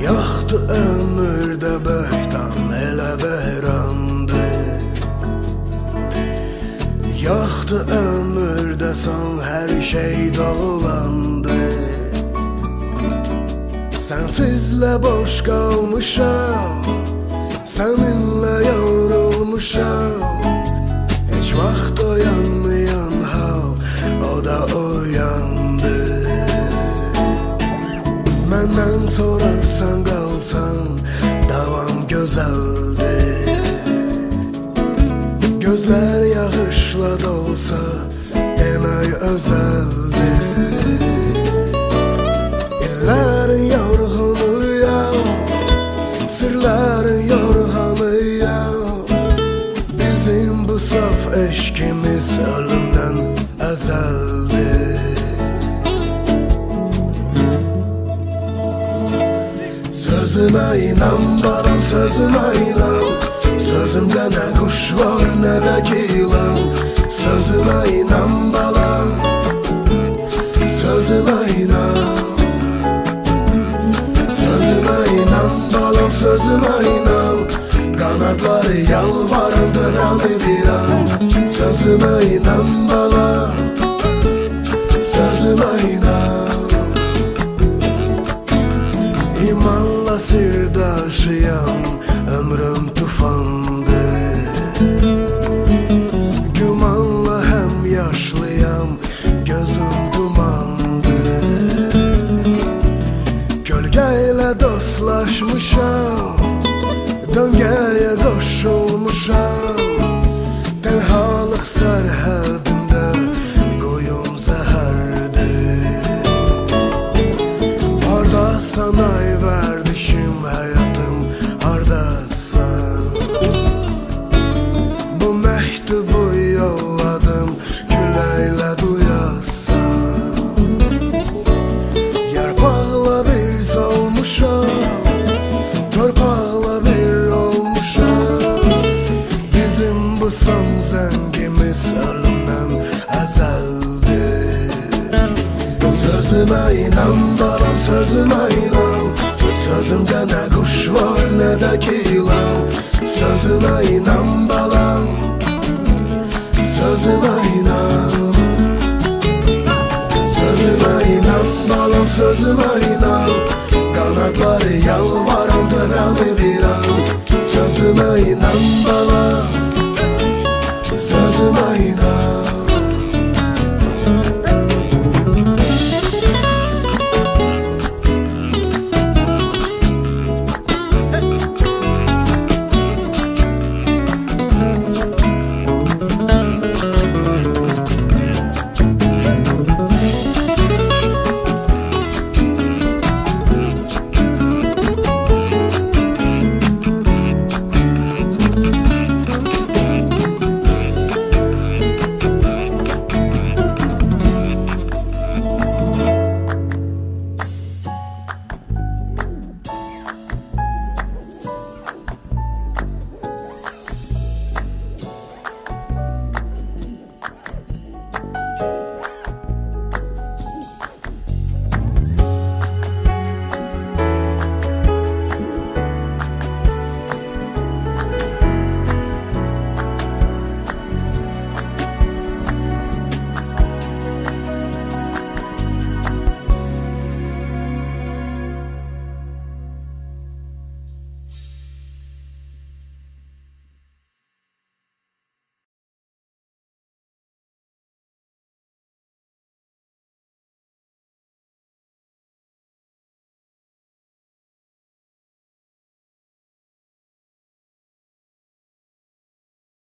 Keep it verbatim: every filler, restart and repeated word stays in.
Yoxdur ömürdə böhtan, elə bəhrandır. Yoxdur ömürdə son, hər şey dağılandır. Sənsizlə boş qalmışam, səninlə yorulmuşam. Heç vaxt oyanmayan hal, o da oyandı. Məndən sorarsan qalsan, davam gözəldir. Gözlər yağışla dolsa, demək özəldir. İllərin yorğunuyam, sirlərin yorğanıyam. Bizim bu saf eşkimiz ölümdən əzəldir. Sözümə inan balam, sözümə inan. Sözümdə nə quş var, nə də ilan. Sözümə inan balam, sözümə inan. Sözümə inan balam, sözümə inan. Qanadları yalvaran dönəni bir an. Sözümə inan balam, sözümə inan. İmanla sirdaşıyam, ömrüm tufandır. Gümanla həm yaşlıyam, gözüm dumandır. Gölgə ilə dostlaşmışam, döngəyə qoşulmuşam. Tənhalıq sərhədində qoyun zəhərdir. Hardasan ay verdişim, həyatım hardasan. Bu məktubu yolladım, küləklə duyasan. Yarpaqla bir solmuşam, torpaqla bir olmuşam. Bizim bu son zəngimiz ölümdən əzəldir. Sözümə inan balam, sözümə inan. Sözümdə nə quş var, nə də ilan. Sözümə inan balam, sözümə inan. Sözümə inan balam, sözümə inan. Qanadları yalvaran dönəni bir an. Sözümə inan balam.